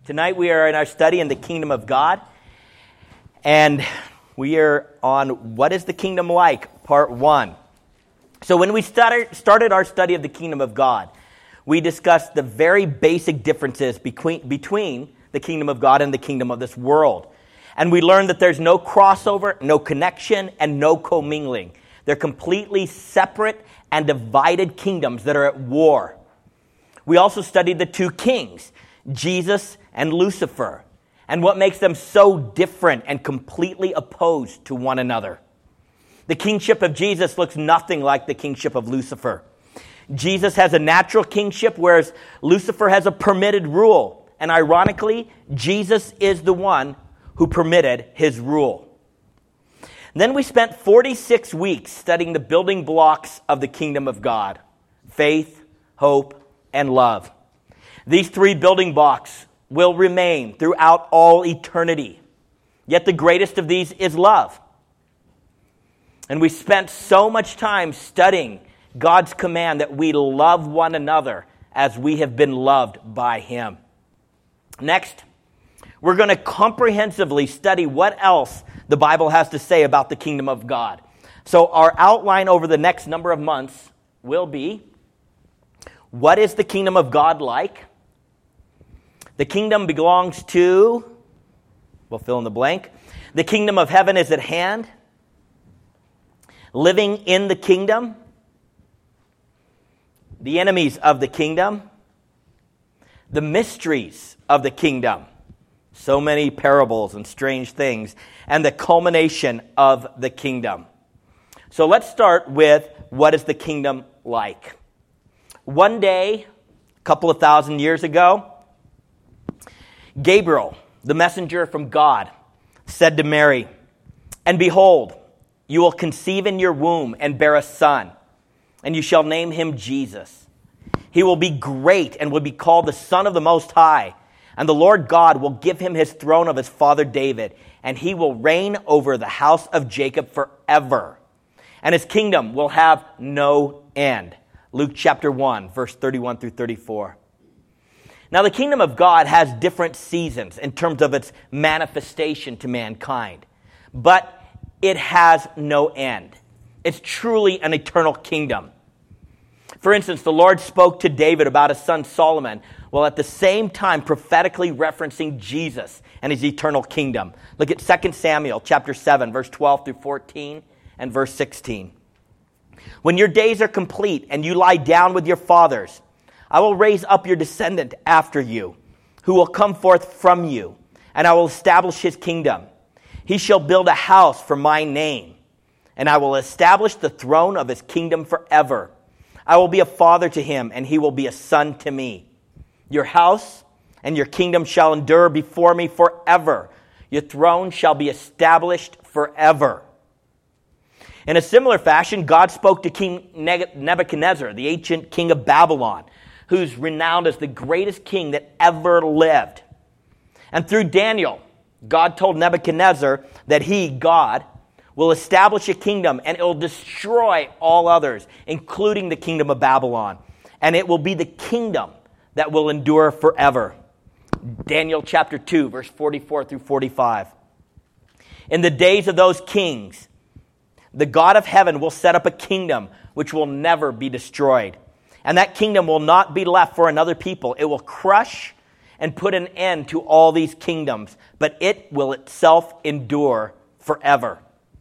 Tonight we are in our study in the kingdom of God, and we are on What is the Kingdom Like, Part 1. So when we started our study of the kingdom of God, we discussed the very basic differences between the kingdom of God and the kingdom of this world. And we learned that there's no crossover, no connection, and no commingling. They're completely separate and divided kingdoms that are at war. We also studied the two kings, Jesus and Lucifer, and what makes them so different and completely opposed to one another. The kingship of Jesus looks nothing like the kingship of Lucifer. Jesus has a natural kingship, whereas Lucifer has a permitted rule. And ironically, Jesus is the one who permitted his rule. Then we spent 46 weeks studying the building blocks of the kingdom of God: faith, hope, and love. These three building blocks will remain throughout all eternity. Yet the greatest of these is love. And we spent so much time studying God's command that we love one another as we have been loved by Him. Next, we're going to comprehensively study what else the Bible has to say about the kingdom of God. So our outline over the next number of months will be: what is the kingdom of God like? The kingdom belongs to, we'll fill in the blank. The kingdom of heaven is at hand. Living in the kingdom. The enemies of the kingdom. The mysteries of the kingdom. So many parables and strange things. And the culmination of the kingdom. So let's start with, what is the kingdom like? One day, a couple of thousand years ago, Gabriel, the messenger from God, said to Mary, "And behold, you will conceive in your womb and bear a son, and you shall name him Jesus. He will be great and will be called the Son of the Most High. And the Lord God will give him his throne of his father David, and he will reign over the house of Jacob forever. And his kingdom will have no end." Luke chapter 1, verse 31 through 34. Now, the kingdom of God has different seasons in terms of its manifestation to mankind, but it has no end. It's truly an eternal kingdom. For instance, the Lord spoke to David about his son Solomon, while at the same time prophetically referencing Jesus and his eternal kingdom. Look at 2 Samuel chapter 7, verse 12 through 14 and verse 16. "When your days are complete and you lie down with your fathers, I will raise up your descendant after you, who will come forth from you, and I will establish his kingdom. He shall build a house for my name, and I will establish the throne of his kingdom forever. I will be a father to him, and he will be a son to me. Your house and your kingdom shall endure before me forever. Your throne shall be established forever." In a similar fashion, God spoke to King Nebuchadnezzar, the ancient king of Babylon, who's renowned as the greatest king that ever lived. And through Daniel, God told Nebuchadnezzar that he, God, will establish a kingdom and it will destroy all others, including the kingdom of Babylon. And it will be the kingdom that will endure forever. Daniel chapter 2, verse 44 through 45. "In the days of those kings, the God of heaven will set up a kingdom which will never be destroyed. And that kingdom will not be left for another people. It will crush and put an end to all these kingdoms, but it will itself endure forever."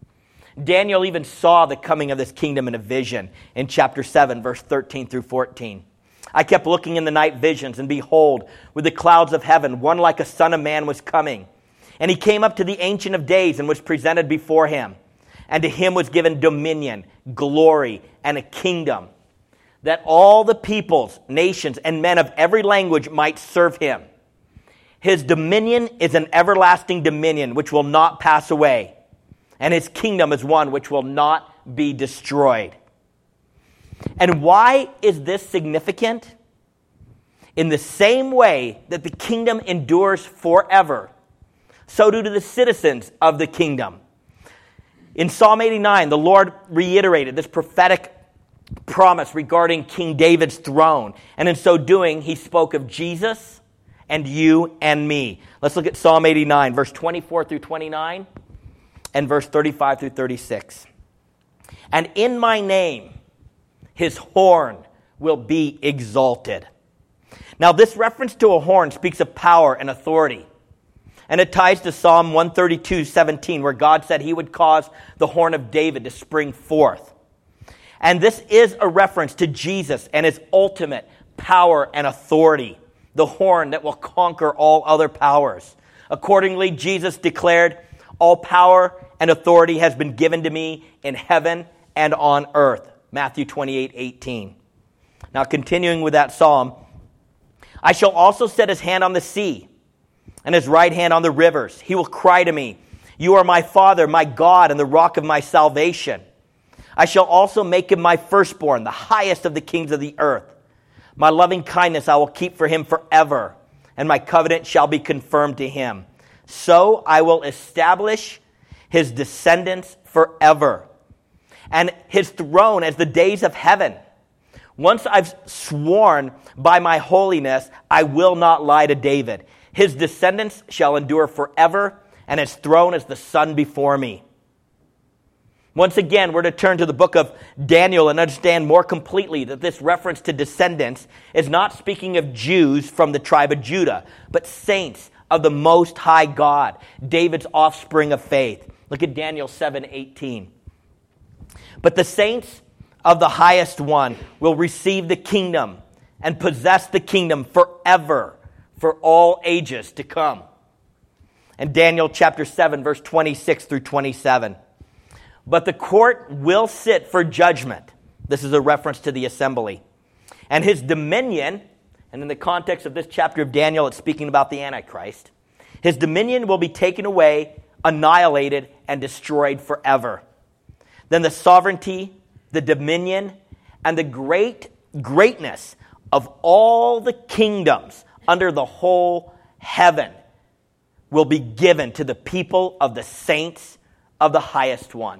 Daniel even saw the coming of this kingdom in a vision in chapter 7, verse 13 through 14. "I kept looking in the night visions, and behold, with the clouds of heaven, one like a son of man was coming. And he came up to the Ancient of Days and was presented before him. And to him was given dominion, glory, and a kingdom, that all the peoples, nations, and men of every language might serve him. His dominion is an everlasting dominion which will not pass away, and his kingdom is one which will not be destroyed." And why is this significant? In the same way that the kingdom endures forever, so do the citizens of the kingdom. In Psalm 89, the Lord reiterated this prophetic promise regarding King David's throne. And in so doing, he spoke of Jesus and you and me. Let's look at Psalm 89, verse 24 through 29, and verse 35 through 36. And in my name, his horn will be exalted. Now, this reference to a horn speaks of power and authority. And it ties to Psalm 132:17, where God said he would cause the horn of David to spring forth. And this is a reference to Jesus and his ultimate power and authority, the horn that will conquer all other powers. Accordingly, Jesus declared, all power and authority has been given to me in heaven and on earth. Matthew 28:18. Now, continuing with that psalm, I shall also set his hand on the sea and his right hand on the rivers. He will cry to me, you are my Father, my God, and the rock of my salvation. I shall also make him my firstborn, the highest of the kings of the earth. My loving kindness I will keep for him forever, and my covenant shall be confirmed to him. So I will establish his descendants forever, and his throne as the days of heaven. Once I've sworn by my holiness, I will not lie to David. His descendants shall endure forever, and his throne is the sun before me. Once again, we're to turn to the book of Daniel and understand more completely that this reference to descendants is not speaking of Jews from the tribe of Judah, but saints of the Most High God, David's offspring of faith. Look at Daniel 7:18. But the saints of the highest one will receive the kingdom and possess the kingdom forever, for all ages to come. And Daniel chapter 7, verse 26 through 27. But the court will sit for judgment. This is a reference to the assembly. And his dominion, and in the context of this chapter of Daniel, it's speaking about the Antichrist. His dominion will be taken away, annihilated, and destroyed forever. Then the sovereignty, the dominion, and the greatness of all the kingdoms under the whole heaven will be given to the people of the saints of the highest one.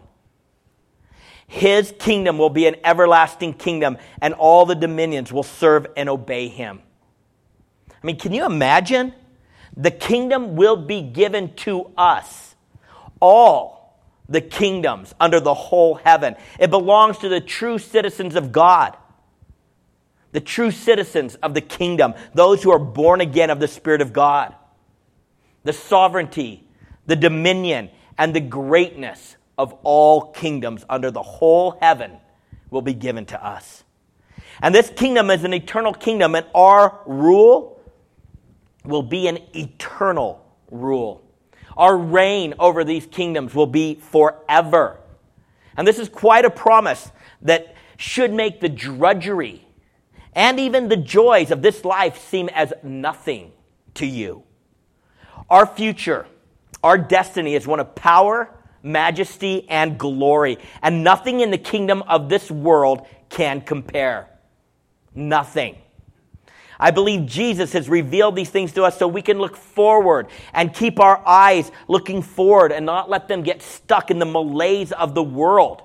His kingdom will be an everlasting kingdom, and all the dominions will serve and obey him. I mean, can you imagine? The kingdom will be given to us. All the kingdoms under the whole heaven. It belongs to the true citizens of God. The true citizens of the kingdom. Those who are born again of the Spirit of God. The sovereignty, the dominion, and the greatness of all kingdoms under the whole heaven will be given to us. And this kingdom is an eternal kingdom, and our rule will be an eternal rule. Our reign over these kingdoms will be forever. And this is quite a promise that should make the drudgery and even the joys of this life seem as nothing to you. Our future, our destiny is one of power, majesty, and glory. And nothing in the kingdom of this world can compare. Nothing. I believe Jesus has revealed these things to us so we can look forward and keep our eyes looking forward and not let them get stuck in the malaise of the world.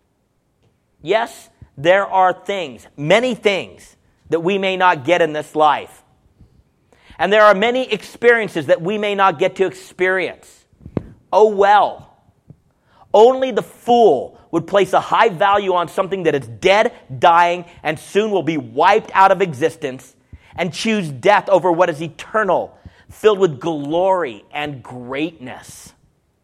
Yes, there are things, many things, that we may not get in this life. And there are many experiences that we may not get to experience. Oh well. Only the fool would place a high value on something that is dead, dying, and soon will be wiped out of existence, and choose death over what is eternal, filled with glory and greatness.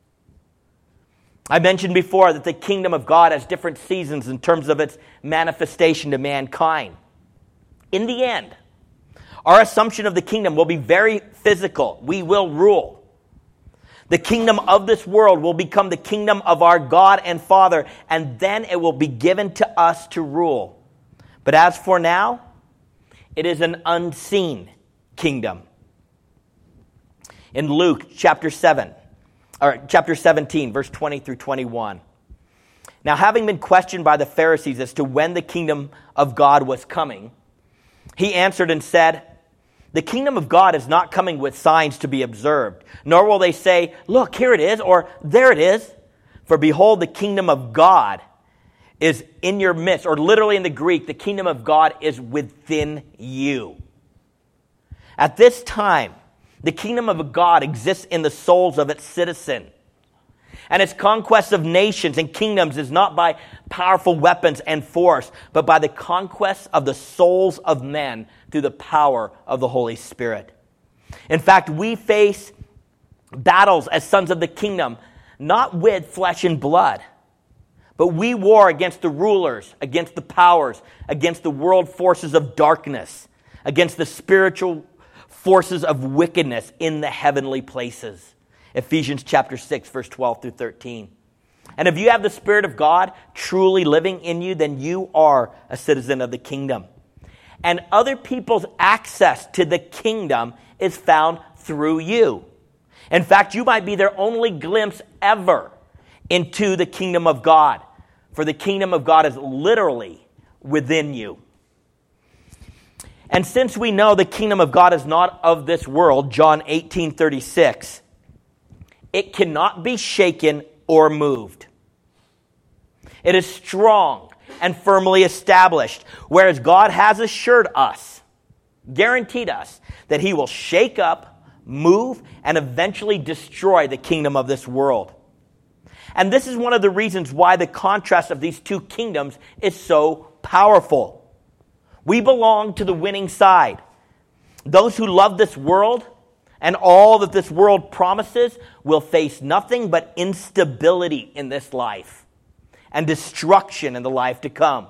I mentioned before that the kingdom of God has different seasons in terms of its manifestation to mankind. In the end, our assumption of the kingdom will be very physical. We will rule. The kingdom of this world will become the kingdom of our God and Father, and then it will be given to us to rule. But as for now, it is an unseen kingdom. In Luke chapter 17, verse 20 through 21. Now, having been questioned by the Pharisees as to when the kingdom of God was coming, he answered and said, the kingdom of God is not coming with signs to be observed, nor will they say, look, here it is, or there it is. For behold, the kingdom of God is in your midst, or literally in the Greek, the kingdom of God is within you. At this time, the kingdom of God exists in the souls of its citizens. And its conquest of nations and kingdoms is not by powerful weapons and force, but by the conquest of the souls of men through the power of the Holy Spirit. In fact, we face battles as sons of the kingdom, not with flesh and blood, but we war against the rulers, against the powers, against the world forces of darkness, against the spiritual forces of wickedness in the heavenly places. Ephesians chapter 6, verse 12 through 13. And if you have the Spirit of God truly living in you, then you are a citizen of the kingdom. And other people's access to the kingdom is found through you. In fact, you might be their only glimpse ever into the kingdom of God. For the kingdom of God is literally within you. And since we know the kingdom of God is not of this world, John 18:36, it cannot be shaken or moved. It is strong and firmly established, whereas God has assured us, guaranteed us, that he will shake up, move, and eventually destroy the kingdom of this world. And this is one of the reasons why the contrast of these two kingdoms is so powerful. We belong to the winning side. Those who love this world and all that this world promises will face nothing but instability in this life and destruction in the life to come.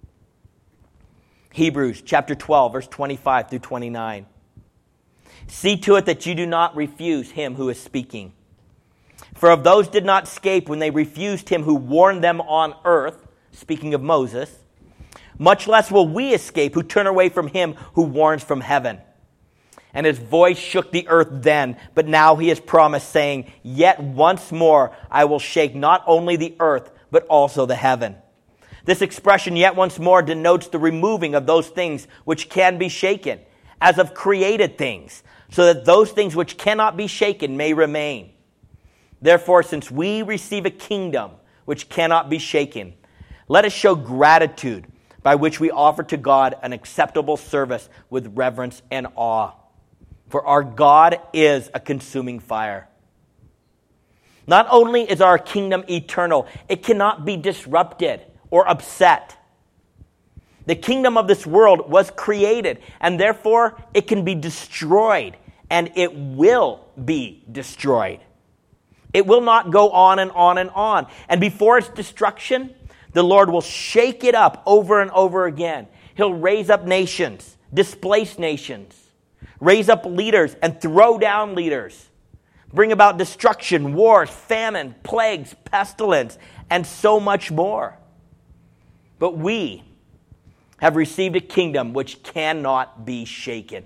Hebrews chapter 12, verse 25 through 29. See to it that you do not refuse him who is speaking. For if those did not escape when they refused him who warned them on earth, speaking of Moses, much less will we escape who turn away from him who warns from heaven. And his voice shook the earth then, but now he has promised, saying, yet once more I will shake not only the earth, but also the heaven. This expression, yet once more, denotes the removing of those things which can be shaken, as of created things, so that those things which cannot be shaken may remain. Therefore, since we receive a kingdom which cannot be shaken, let us show gratitude by which we offer to God an acceptable service with reverence and awe. For our God is a consuming fire. Not only is our kingdom eternal, it cannot be disrupted or upset. The kingdom of this world was created, and therefore it can be destroyed, and it will be destroyed. It will not go on and on and on. And before its destruction, the Lord will shake it up over and over again. He'll raise up nations, displace nations, raise up leaders and throw down leaders, bring about destruction, wars, famine, plagues, pestilence, and so much more. But we have received a kingdom which cannot be shaken.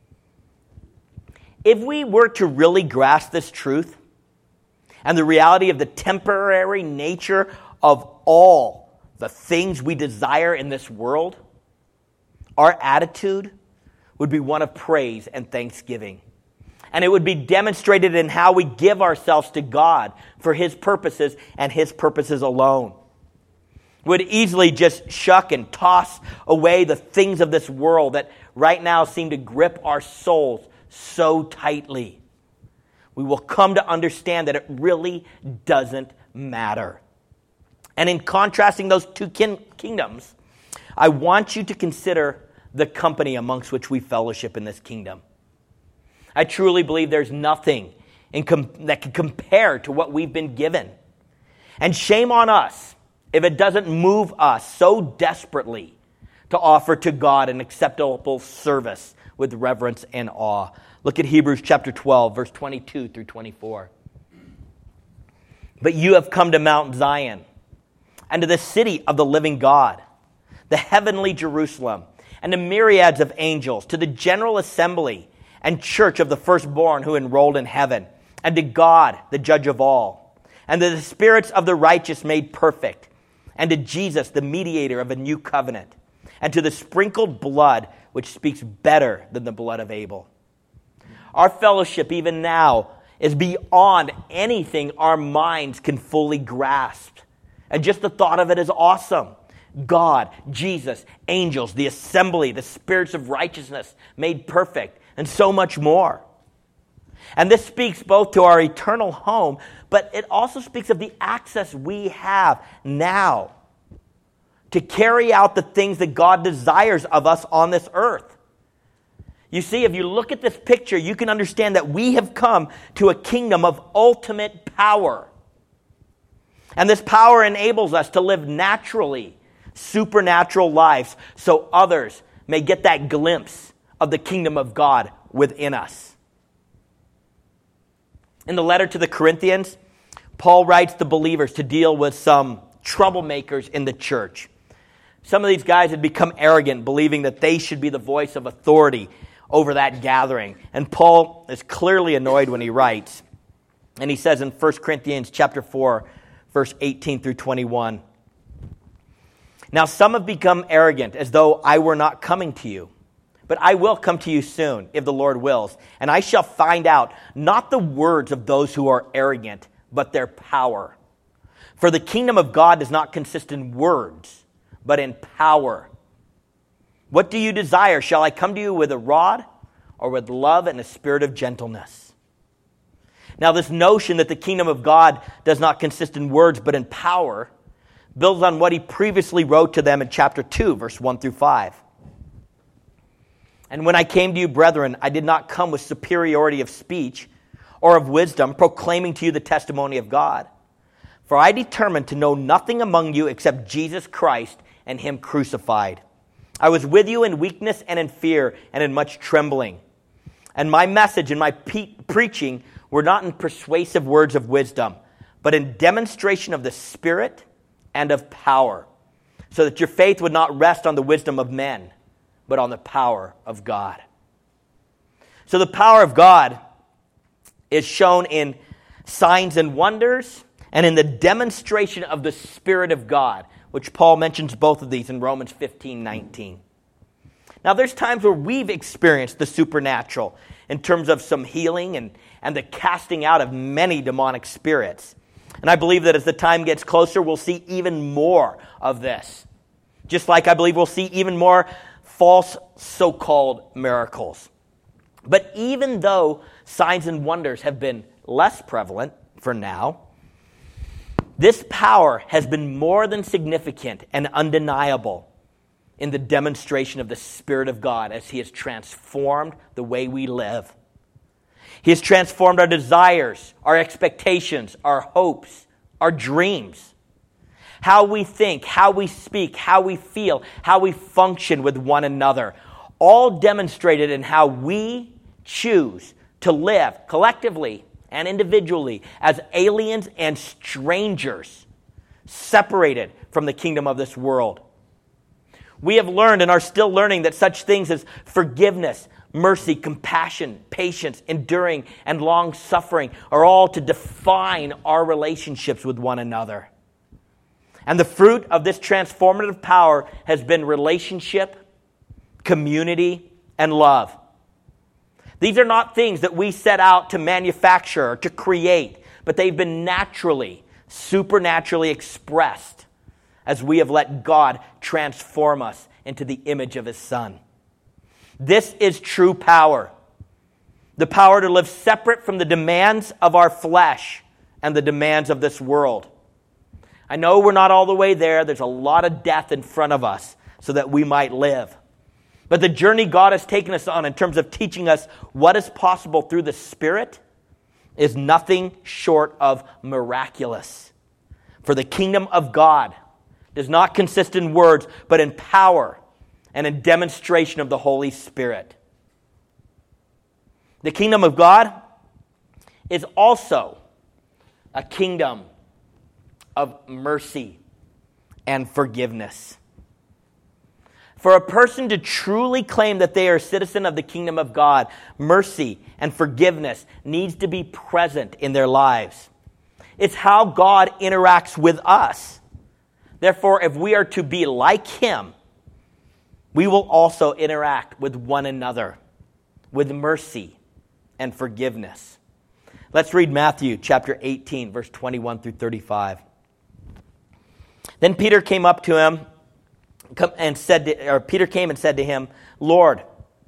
If we were to really grasp this truth and the reality of the temporary nature of all the things we desire in this world, our attitude would be one of praise and thanksgiving. And it would be demonstrated in how we give ourselves to God for his purposes and his purposes alone. We would easily just shuck and toss away the things of this world that right now seem to grip our souls so tightly. We will come to understand that it really doesn't matter. And in contrasting those two kingdoms, I want you to consider the company amongst which we fellowship in this kingdom. I truly believe there's nothing that can compare to what we've been given. And shame on us if it doesn't move us so desperately to offer to God an acceptable service with reverence and awe. Look at Hebrews chapter 12, verse 22 through 24. But you have come to Mount Zion, and to the city of the living God, the heavenly Jerusalem, and the myriads of angels, to the general assembly and church of the firstborn who enrolled in heaven, and to God, the judge of all, and to the spirits of the righteous made perfect, and to Jesus, the mediator of a new covenant, and to the sprinkled blood which speaks better than the blood of Abel. Our fellowship even now is beyond anything our minds can fully grasp. And just the thought of it is awesome. God, Jesus, angels, the assembly, the spirits of righteousness made perfect, and so much more. And this speaks both to our eternal home, but it also speaks of the access we have now to carry out the things that God desires of us on this earth. You see, if you look at this picture, you can understand that we have come to a kingdom of ultimate power. And this power enables us to live naturally, supernatural lives so others may get that glimpse of the kingdom of God within us. In the letter to the Corinthians, Paul writes to believers to deal with some troublemakers in the church. Some of these guys had become arrogant, believing that they should be the voice of authority over that gathering. And Paul is clearly annoyed when he writes. And he says in 1 Corinthians chapter 4, verse 18 through 21, "Now some have become arrogant, as though I were not coming to you. But I will come to you soon, if the Lord wills, and I shall find out not the words of those who are arrogant, but their power. For the kingdom of God does not consist in words, but in power. What do you desire? Shall I come to you with a rod, or with love and a spirit of gentleness?" Now, this notion that the kingdom of God does not consist in words, but in power, builds on what he previously wrote to them in chapter 2, verse 1 through 5. "And when I came to you, brethren, I did not come with superiority of speech or of wisdom, proclaiming to you the testimony of God. For I determined to know nothing among you except Jesus Christ and him crucified. I was with you in weakness and in fear and in much trembling. And my message and my preaching were not in persuasive words of wisdom, but in demonstration of the Spirit and of power, so that your faith would not rest on the wisdom of men, but on the power of God." So the power of God is shown in signs and wonders and in the demonstration of the Spirit of God, which Paul mentions both of these in Romans 15:19. Now there's times where we've experienced the supernatural in terms of some healing and the casting out of many demonic spirits. And I believe that as the time gets closer, we'll see even more of this. Just like I believe we'll see even more false so-called miracles. But even though signs and wonders have been less prevalent for now, this power has been more than significant and undeniable in the demonstration of the Spirit of God as he has transformed the way we live. He has transformed our desires, our expectations, our hopes, our dreams, how we think, how we speak, how we feel, how we function with one another, all demonstrated in how we choose to live collectively and individually as aliens and strangers, separated from the kingdom of this world. We have learned and are still learning that such things as forgiveness, mercy, compassion, patience, enduring, and long-suffering are all to define our relationships with one another. And the fruit of this transformative power has been relationship, community, and love. These are not things that we set out to manufacture or to create, but they've been naturally, supernaturally expressed as we have let God transform us into the image of his Son. This is true power. The power to live separate from the demands of our flesh and the demands of this world. I know we're not all the way there. There's a lot of death in front of us so that we might live. But the journey God has taken us on in terms of teaching us what is possible through the Spirit is nothing short of miraculous. For the kingdom of God does not consist in words, but in power and in demonstration of the Holy Spirit. The kingdom of God is also a kingdom of mercy and forgiveness. For a person to truly claim that they are a citizen of the kingdom of God, mercy and forgiveness needs to be present in their lives. It's how God interacts with us. Therefore, if we are to be like him, we will also interact with one another with mercy and forgiveness. Let's read Matthew chapter 18, verse 21 through 35. Then Peter came up to him and said to him, "Lord,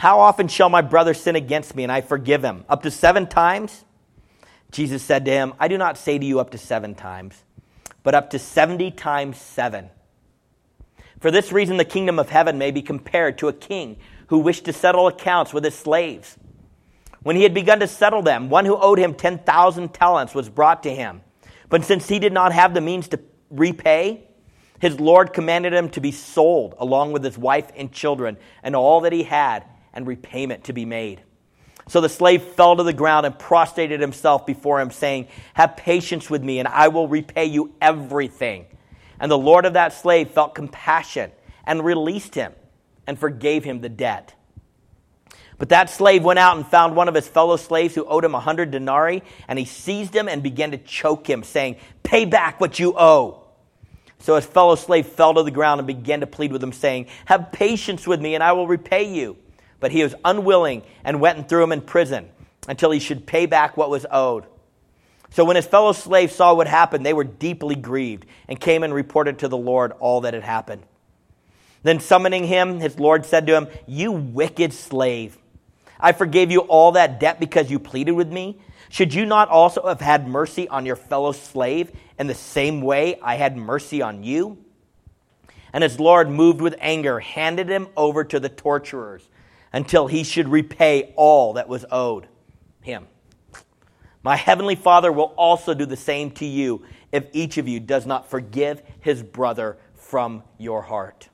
How often shall my brother sin against me and I forgive him? Up to 7 times? Jesus said to him, I do not say to you up to 7 times, but up to 70 times 7. For this reason the kingdom of heaven may be compared to a king who wished to settle accounts with his slaves. When he had begun to settle them, one who owed him 10,000 talents was brought to him. But since he did not have the means to repay, his Lord commanded him to be sold along with his wife and children and all that he had, and repayment to be made. So the slave fell to the ground and prostrated himself before him, saying, have patience with me, and I will repay you everything. And the Lord of that slave felt compassion and released him and forgave him the debt. But that slave went out and found one of his fellow slaves who owed him 100 denarii, and he seized him and began to choke him, saying, pay back what you owe. So his fellow slave fell to the ground and began to plead with him, saying, have patience with me, and I will repay you. But he was unwilling and went and threw him in prison until he should pay back what was owed. So when his fellow slaves saw what happened, they were deeply grieved and came and reported to the Lord all that had happened. Then summoning him, his Lord said to him, you wicked slave, I forgave you all that debt because you pleaded with me. Should you not also have had mercy on your fellow slave in the same way I had mercy on you? And his Lord, moved with anger, handed him over to the torturers until he should repay all that was owed him. My heavenly Father will also do the same to you if each of you does not forgive his brother from your heart.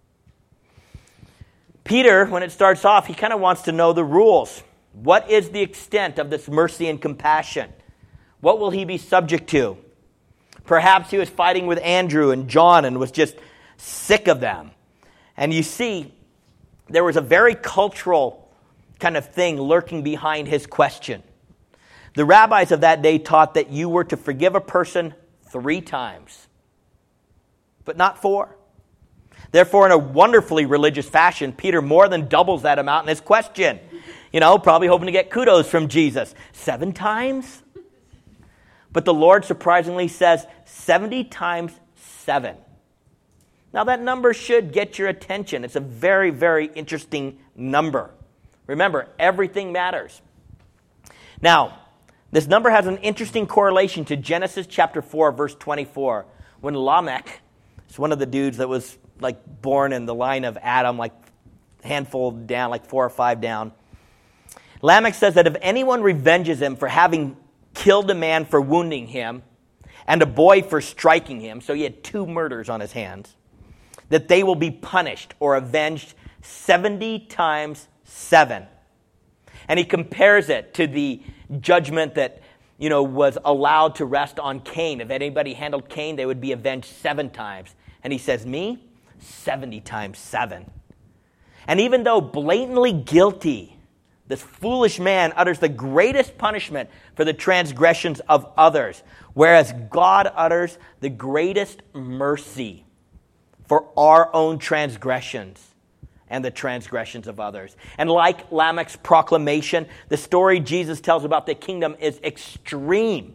Peter, when it starts off, he kind of wants to know the rules. What is the extent of this mercy and compassion? What will he be subject to? Perhaps he was fighting with Andrew and John and was just sick of them. And you see, there was a very cultural kind of thing lurking behind his question. The rabbis of that day taught that you were to forgive a person 3 times, but not 4. Therefore, in a wonderfully religious fashion, Peter more than doubles that amount in his question. Probably hoping to get kudos from Jesus. 7 times? But the Lord surprisingly says 70 times 7. Now that number should get your attention. It's a very, very interesting number. Remember, everything matters. Now, this number has an interesting correlation to Genesis chapter 4, verse 24, when Lamech, it's one of the dudes that was born in the line of Adam, handful down, 4 or 5 down. Lamech says that if anyone revenges him for having killed a man for wounding him and a boy for striking him, so he had 2 murders on his hands, that they will be punished or avenged 70 times 7. And he compares it to the judgment that, was allowed to rest on Cain. If anybody handled Cain, they would be avenged 7 times. And he says, me, 70 times 7. And even though blatantly guilty, this foolish man utters the greatest punishment for the transgressions of others, whereas God utters the greatest mercy for our own transgressions and the transgressions of others. And like Lamech's proclamation, the story Jesus tells about the kingdom is extreme.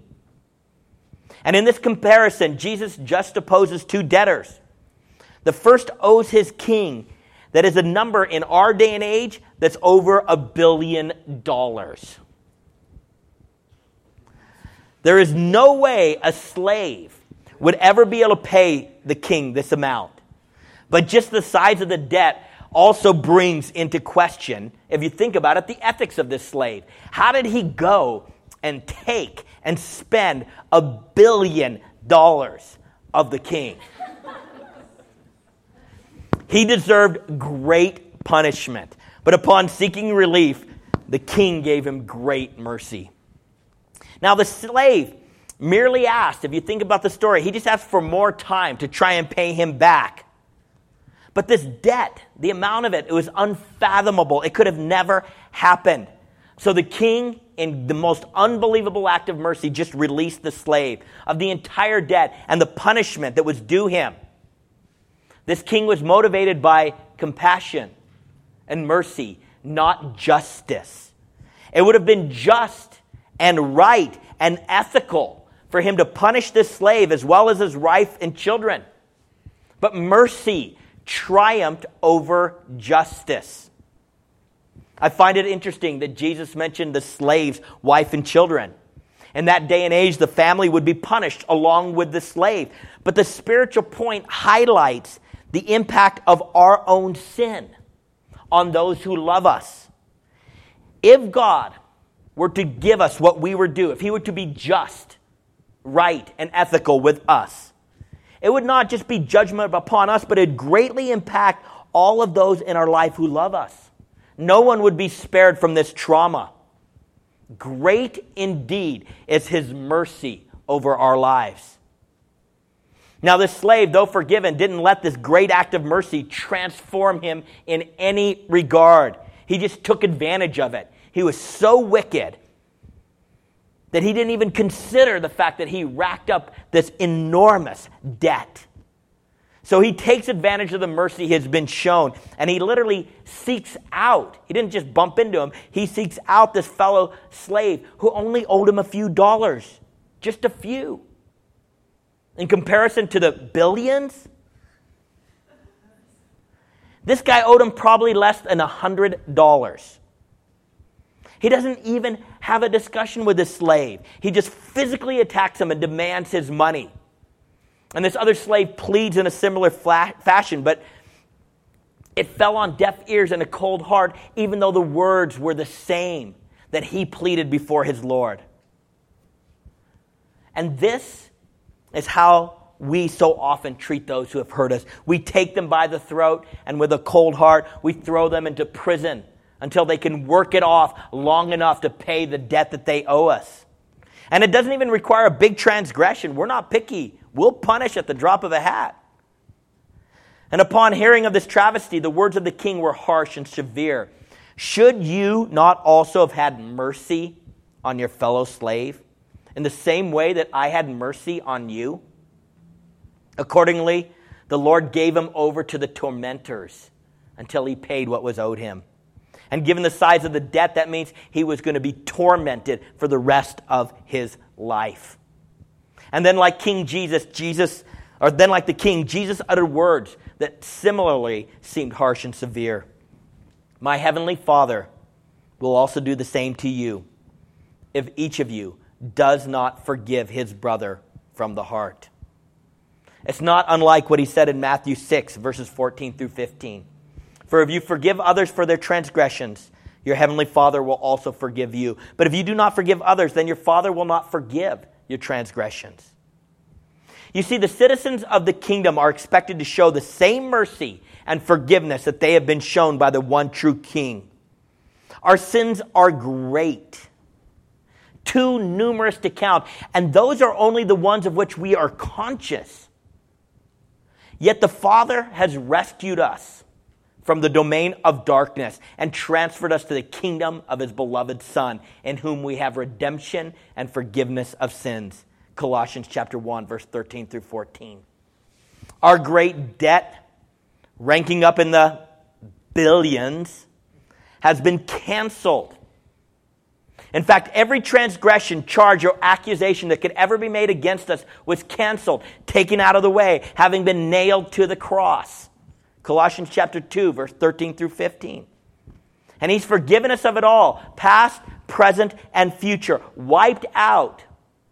And in this comparison, Jesus juxtaposes 2 debtors. The first owes his king that is a number in our day and age that's over $1 billion. There is no way a slave would ever be able to pay the king this amount. But just the size of the debt also brings into question, if you think about it, the ethics of this slave. How did he go and take and spend $1 billion of the king? He deserved great punishment. But upon seeking relief, the king gave him great mercy. Now the slave merely asked, if you think about the story, he just asked for more time to try and pay him back. But this debt, the amount of it, it was unfathomable. It could have never happened. So the king, in the most unbelievable act of mercy, just released the slave of the entire debt and the punishment that was due him. This king was motivated by compassion and mercy, not justice. It would have been just and right and ethical for him to punish this slave as well as his wife and children. But mercy triumphed over justice. I find it interesting that Jesus mentioned the slave's wife and children. In that day and age, the family would be punished along with the slave. But the spiritual point highlights the impact of our own sin on those who love us. If God were to give us what we were due, if he were to be just, right, and ethical with us, it would not just be judgment upon us, but it would greatly impact all of those in our life who love us. No one would be spared from this trauma. Great indeed is his mercy over our lives. Now, this slave, though forgiven, didn't let this great act of mercy transform him in any regard. He just took advantage of it. He was so wicked that he didn't even consider the fact that he racked up this enormous debt. So he takes advantage of the mercy he has been shown, and he literally seeks out. He didn't just bump into him. He seeks out this fellow slave who only owed him a few dollars, just a few. In comparison to the billions, this guy owed him probably less than $100. He doesn't even have a discussion with this slave. He just physically attacks him and demands his money. And this other slave pleads in a similar fashion, but it fell on deaf ears and a cold heart, even though the words were the same that he pleaded before his Lord. And this is how we so often treat those who have hurt us. We take them by the throat, and with a cold heart, we throw them into prison until they can work it off long enough to pay the debt that they owe us. And it doesn't even require a big transgression. We're not picky. We'll punish at the drop of a hat. And upon hearing of this travesty, the words of the king were harsh and severe. Should you not also have had mercy on your fellow slave in the same way that I had mercy on you? Accordingly, the Lord gave him over to the tormentors until he paid what was owed him. And given the size of the debt, that means he was going to be tormented for the rest of his life. And then like the king, Jesus uttered words that similarly seemed harsh and severe. My heavenly Father will also do the same to you if each of you does not forgive his brother from the heart. It's not unlike what he said in Matthew 6, verses 14 through 15. For if you forgive others for their transgressions, your heavenly Father will also forgive you. But if you do not forgive others, then your Father will not forgive your transgressions. You see, the citizens of the kingdom are expected to show the same mercy and forgiveness that they have been shown by the one true King. Our sins are great, too numerous to count, and those are only the ones of which we are conscious. Yet the Father has rescued us from the domain of darkness and transferred us to the kingdom of his beloved Son, in whom we have redemption and forgiveness of sins. Colossians chapter 1, verse 13 through 14. Our great debt, ranking up in the billions, has been canceled. In fact, every transgression, charge, or accusation that could ever be made against us was canceled, taken out of the way, having been nailed to the cross. Colossians chapter 2, verse 13 through 15. And he's forgiven us of it all, past, present, and future, wiped out.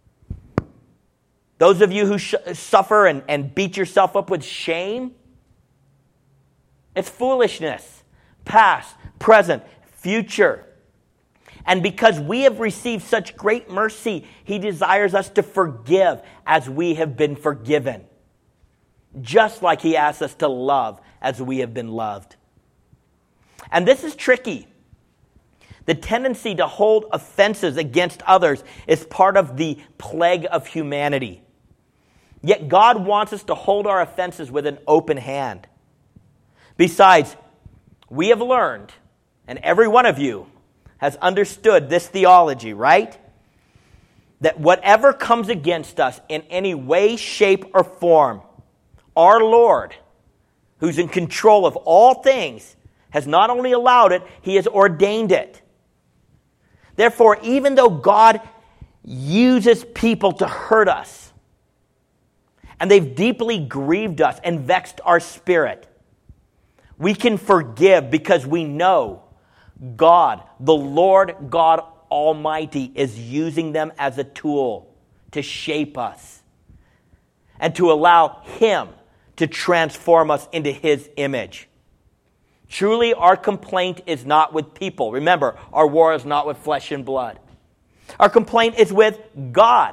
Those of you who suffer and beat yourself up with shame, it's foolishness. Past, present, future. And because we have received such great mercy, he desires us to forgive as we have been forgiven. Just like he asks us to love as we have been loved. And this is tricky. The tendency to hold offenses against others is part of the plague of humanity. Yet God wants us to hold our offenses with an open hand. Besides, we have learned, and every one of you has understood this theology, right? That whatever comes against us in any way, shape, or form, our Lord, who's in control of all things, has not only allowed it, he has ordained it. Therefore, even though God uses people to hurt us, and they've deeply grieved us and vexed our spirit, we can forgive because we know God, the Lord God Almighty, is using them as a tool to shape us and to allow Him to transform us into His image. Truly, our complaint is not with people. Remember, our war is not with flesh and blood. Our complaint is with God.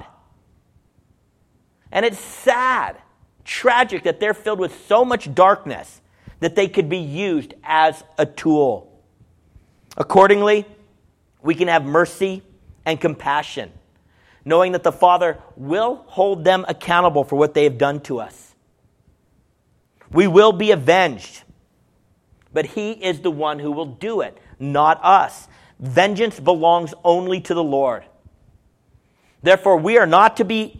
And it's sad, tragic that they're filled with so much darkness that they could be used as a tool. Accordingly, we can have mercy and compassion, knowing that the Father will hold them accountable for what they have done to us. We will be avenged, but He is the one who will do it, not us. Vengeance belongs only to the Lord. Therefore, we are not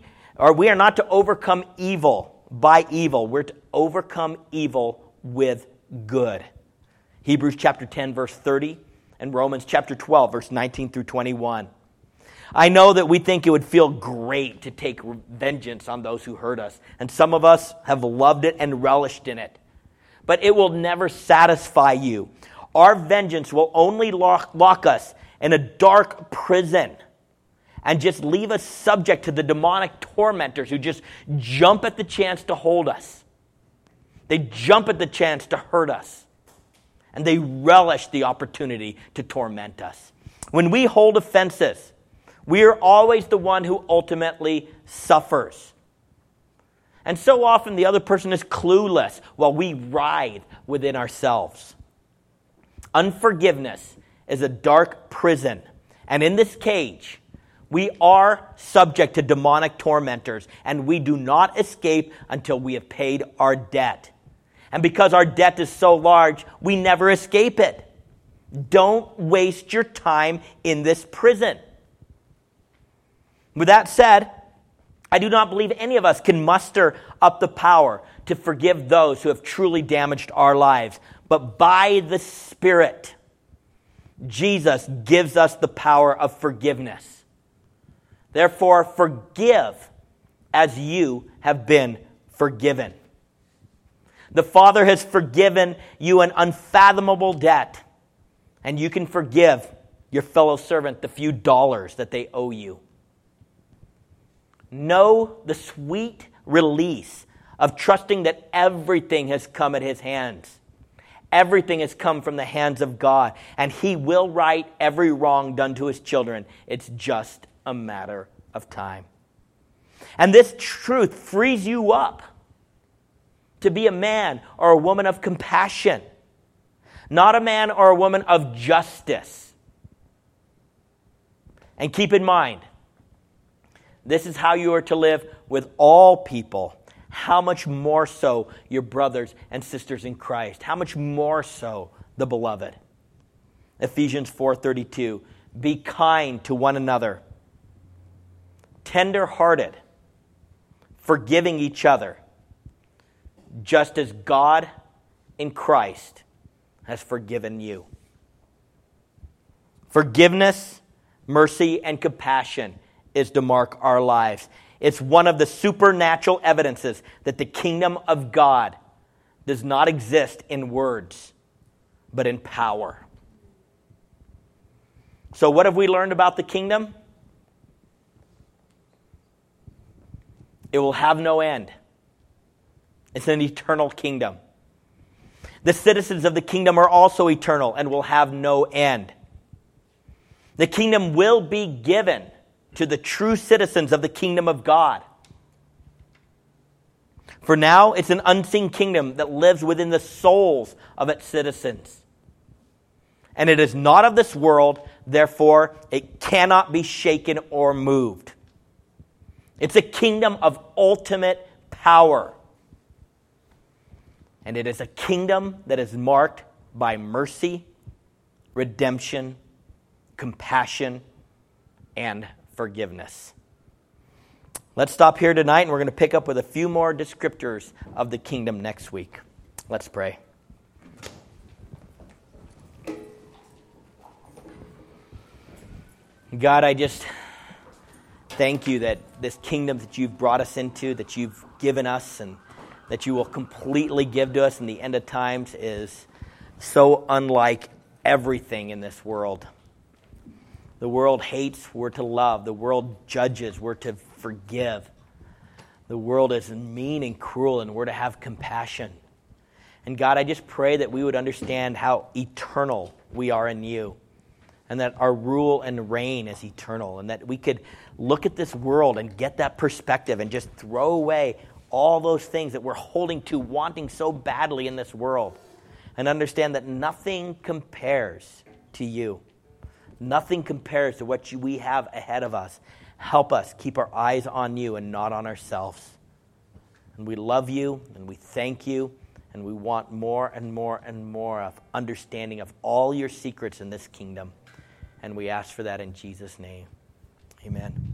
to overcome evil by evil. We're to overcome evil with good. Hebrews chapter 10, verse 30, and Romans chapter 12, verse 19 through 21. I know that we think it would feel great to take vengeance on those who hurt us, and some of us have loved it and relished in it. But it will never satisfy you. Our vengeance will only lock us in a dark prison and just leave us subject to the demonic tormentors who just jump at the chance to hold us. They jump at the chance to hurt us. And they relish the opportunity to torment us. When we hold offenses, we are always the one who ultimately suffers. And so often the other person is clueless while we writhe within ourselves. Unforgiveness is a dark prison. And in this cage, we are subject to demonic tormentors, and we do not escape until we have paid our debt. And because our debt is so large, we never escape it. Don't waste your time in this prison. With that said, I do not believe any of us can muster up the power to forgive those who have truly damaged our lives. But by the Spirit, Jesus gives us the power of forgiveness. Therefore, forgive as you have been forgiven. The Father has forgiven you an unfathomable debt, and you can forgive your fellow servant the few dollars that they owe you. Know the sweet release of trusting that everything has come at His hands. Everything has come from the hands of God, and He will right every wrong done to His children. It's just a matter of time. And this truth frees you up to be a man or a woman of compassion, not a man or a woman of justice. And keep in mind, this is how you are to live with all people. How much more so your brothers and sisters in Christ? How much more so the beloved? Ephesians 4:32. Be kind to one another, tender-hearted, forgiving each other, just as God in Christ has forgiven you. Forgiveness, mercy, and compassion is to mark our lives. It's one of the supernatural evidences that the kingdom of God does not exist in words, but in power. So what have we learned about the kingdom? It will have no end. It's an eternal kingdom. The citizens of the kingdom are also eternal and will have no end. The kingdom will be given to the true citizens of the kingdom of God. For now, it's an unseen kingdom that lives within the souls of its citizens. And it is not of this world, therefore it cannot be shaken or moved. It's a kingdom of ultimate power. And it is a kingdom that is marked by mercy, redemption, compassion, and forgiveness. Let's stop here tonight, and we're going to pick up with a few more descriptors of the kingdom next week. Let's pray. God, I just thank you that this kingdom that you've brought us into, that you've given us, and that you will completely give to us in the end of times is so unlike everything in this world. The world hates, we're to love. The world judges, we're to forgive. The world is mean and cruel, and we're to have compassion. And God, I just pray that we would understand how eternal we are in you, and that our rule and reign is eternal, and that we could look at this world and get that perspective and just throw away all those things that we're holding to, wanting so badly in this world, and understand that nothing compares to you. Nothing compares to what we have ahead of us. Help us keep our eyes on you and not on ourselves. And we love you, and we thank you, and we want more and more and more of understanding of all your secrets in this kingdom. And we ask for that in Jesus' name. Amen.